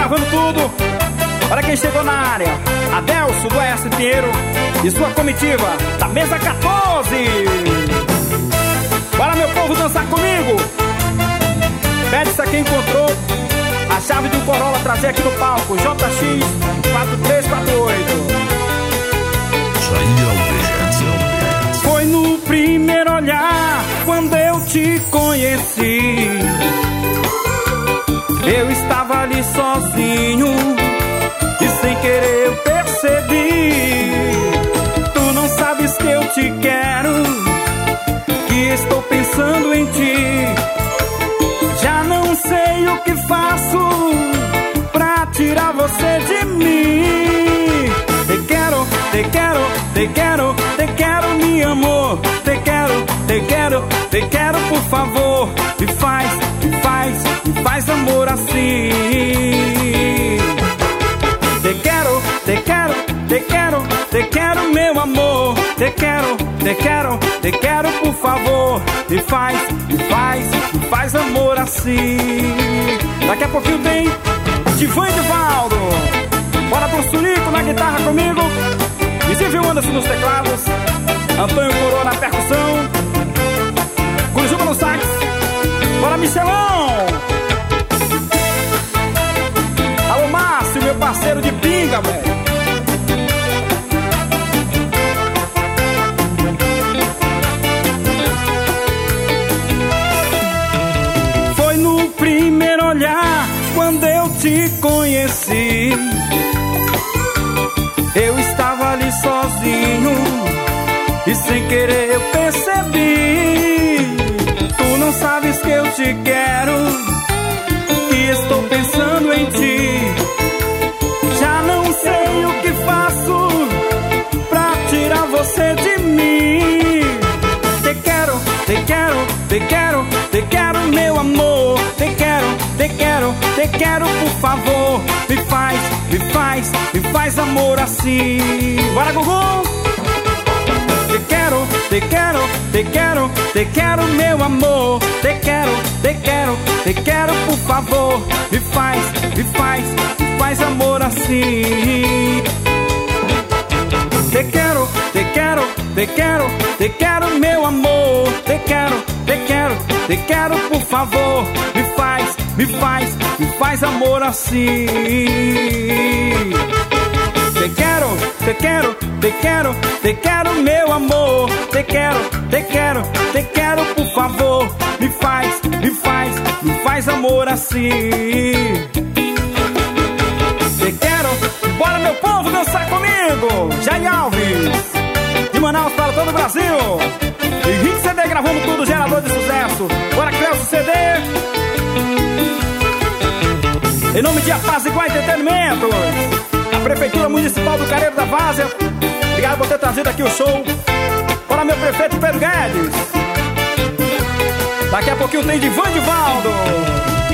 gravando tudo. Para quem chegou na área, Adelso do S. Pinheiro e sua comitiva da mesa 14. Bora, meu povo, dançar comigo. Pede-se a quem encontrou a chave de um Corolla trazer aqui no palco, JX 4348. Foi no primeiro olhar, quando eu te conheci. Eu estava ali sozinho e sem querer eu percebi. Tu não sabes que eu te quero, que estou pensando em ti. Já não sei o que faço pra tirar você de mim. Te quero, te quero, te quero, te quero, meu amor. Te quero, te quero, te quero, por favor. Me faz, me faz, me faz amor assim. Te quero, te quero, te quero, te quero, meu amor. Te quero, te quero, te quero, por favor. Me faz, me faz, me faz amor assim. Daqui a pouquinho tem Divan Edivaldo. Bora pro Surico na guitarra comigo. E Silvio Anderson nos teclados, Antônio Coroa na percussão, Curitiba no sax. Bora, Michelão. Alô, Márcio, meu parceiro de pinga, velho. Foi no primeiro olhar, quando eu te conheci. Eu estava ali sozinho e sem querer eu percebi. Tu não sabes que eu te quero, que estou pensando em ti. Já não sei o que faço pra tirar você de mim. Te quero, te quero, te quero, te quero, meu amor. Te quero, te quero, te quero, por favor. Me faz, me faz, me faz amor assim. Bora, Gugu! Te quero, te quero, te quero, te quero, meu amor. Te quero, te quero, te quero, por favor. Me faz, me faz, me faz amor assim. Te quero, te quero, te quero, te quero, meu amor. Te quero, te quero, te quero, por favor. Me faz, me faz, me faz amor assim. Te quero, te quero, te quero, te quero, meu amor. Te quero, te quero, te quero, por favor. Me faz, me faz, me faz amor assim. Te quero, bora, meu povo, dançar comigo. Jair Alves, de Manaus para todo o Brasil. Henrique CD gravando tudo, gerador de sucesso. Bora, Cleuso CD. Em nome de Apaziguar Entretenimento, a Prefeitura Municipal do Careiro da Várzea, obrigado por ter trazido aqui o show. Bora, meu prefeito Pedro Guedes. Daqui a pouquinho tem Divan Edivaldo.